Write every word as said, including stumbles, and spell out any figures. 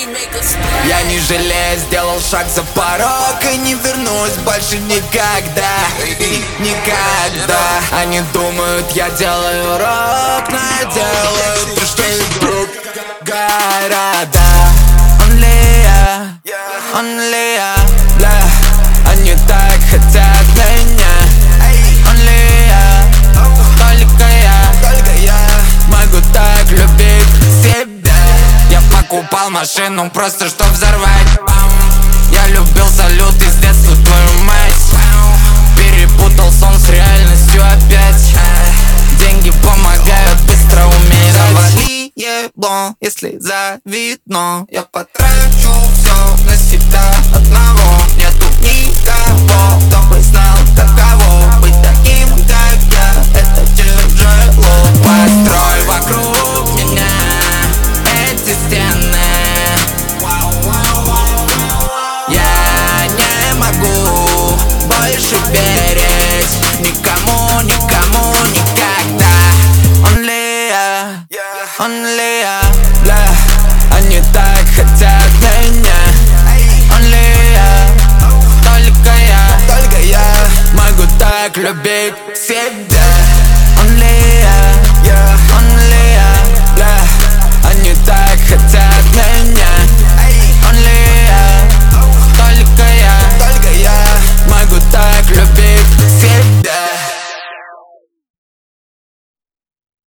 Я не жалею, сделал шаг за порог и не вернусь больше никогда. Никогда. Они думают, я делаю рок, но я делаю то, что идут города. Only я, only я, бля. Они так хотят меня. Only я, только я, только я могу так любить себя. Я покупал машину просто чтоб взорвать. Я любил салюты с детства, твою мать. Перепутал сон с реальностью опять. Деньги помогают быстро умереть. Завали ебло, если завидно. Я потрачу все на себя.